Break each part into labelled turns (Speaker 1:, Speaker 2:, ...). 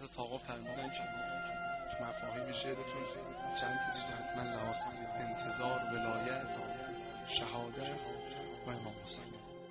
Speaker 1: حضرت آقا فرمودن که تو مفاهیم شعرتون چند چیز حتما لحاظ کنید: انتظار، ولایت، شهادت و امام حسین.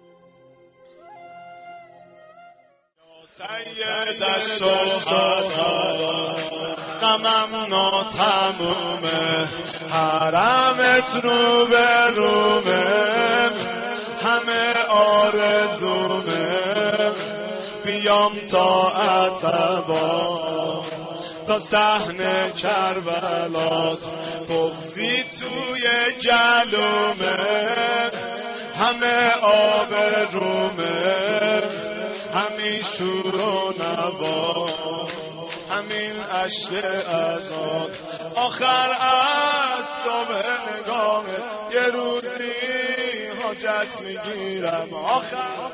Speaker 2: سید الشهدا غمم ناتمومه، حرمت رو به رومه، همه آرزومه، بیام تا عتبا تا صحن کربلا، بغضی توی گلومه، همه آب رومه، همین شور و نوا، همین عشق ازاد، آخر از صبح نگاه یه روزی حاجت میگیرم، آخر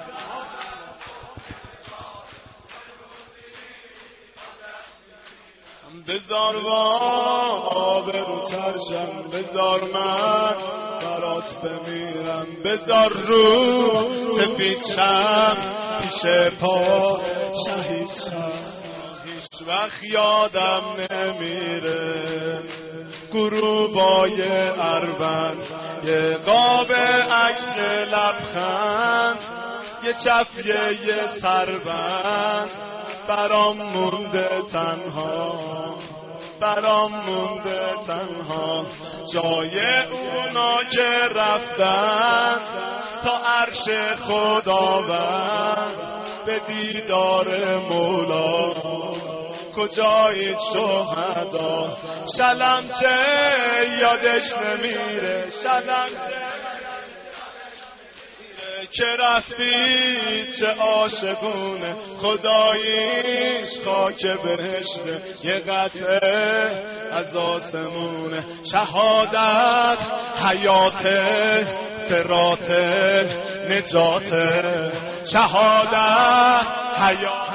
Speaker 2: بذار آب رو ترشم، بذار من برات بمیرم، بذار رو سفید شم پیش پا شهید شم، هیچ وقت یادم نمیره غروبای اروند، یه قاب عکس لبخند، یه چفیه یه سربند، برام مونده تنها، برام مونده تنها، جای اونا که رفتن تا عرش خداوند، به دیدار مولا کجایید شهدا، شلمچه یادش نمیره، شلمچه که رفتی چه عاشقونه، خداییش خاک بهشته، یه قطعه از آسمونه، شهادت حیات صراط نجات، شهادت حیات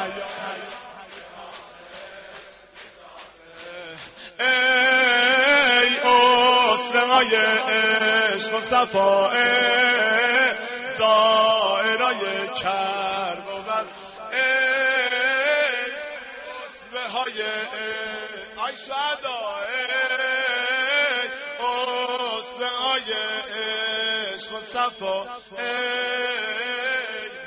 Speaker 2: ای اسرای عشق و صفا، دائرای کرب و بر، ای عصبه های ای شهدا، ای عصبه های عشق و صفا، ای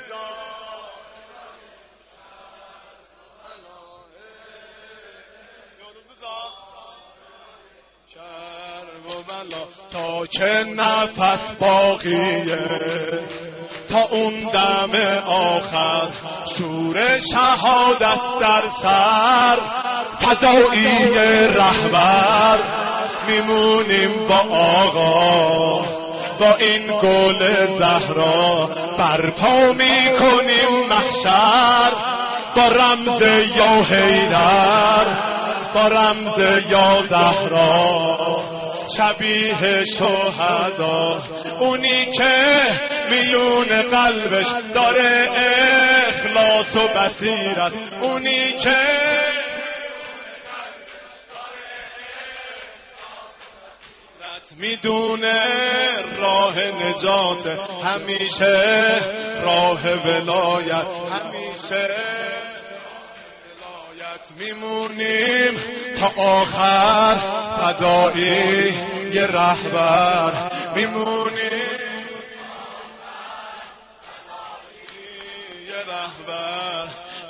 Speaker 2: کرب و بلا، تا که نفس باقیه، تا اون دم آخر، شور شهادت در سر، فدایی رهبر، میمونیم با آقا، با این گل زهرا، برپا میکنیم محشر، با رمز یا حیدر، با رمز یا زهرا، شبیه شهدا، اونی که میون قلبش داره اخلاص و بصیرت، اونی که میدونه راه نجات، همیشه راه ولایت، همیشه میمونیم تا آخر، فدایی یه رهبر، میمونیم یه رهبر،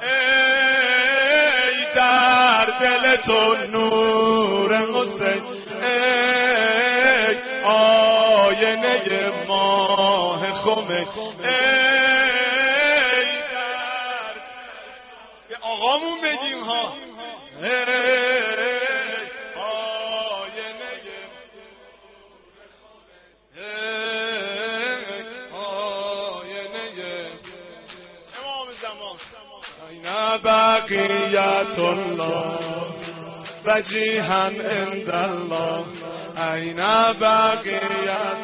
Speaker 2: ای در دل تو نور حسین، ای آینه ماه خمه، ای در به آقامون بگیم ها، بقیت الله وجیها عند الله، این بقیت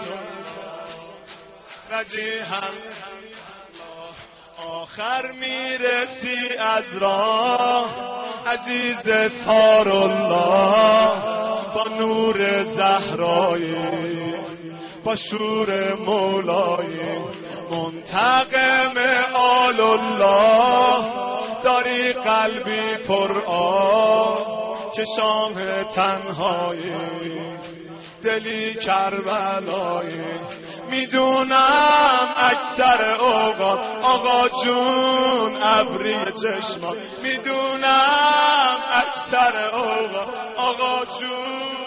Speaker 2: وجیها عند الله، آخر میرسی از راه عزیز سار الله، با نور زهرایی، با شور مولایی، منتقم آل الله، داری خدایی قلبی پر آب که شام تنهایی دلی کربلایی میدونم اکثر اوقات آقا جون ابری چشما میدونم اکثر اوقات آقا جون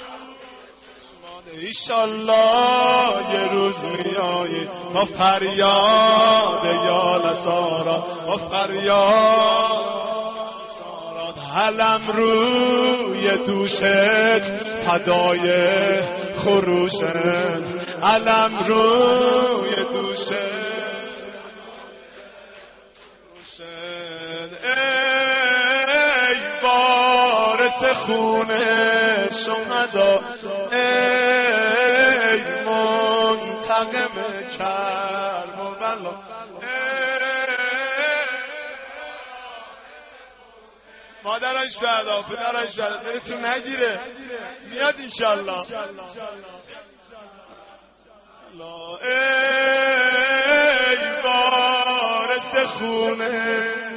Speaker 2: ایشالله یه روز میایی با فریاد یا لسارا با فریاد علم روی دوشت فدای خروشن علم روی دوشت ای وارث خونه شهدا ای منتقم کرب و بلا مادرش شهدا پدرش شهدا دلتون نگیره میاد انشالله ای وارث خونه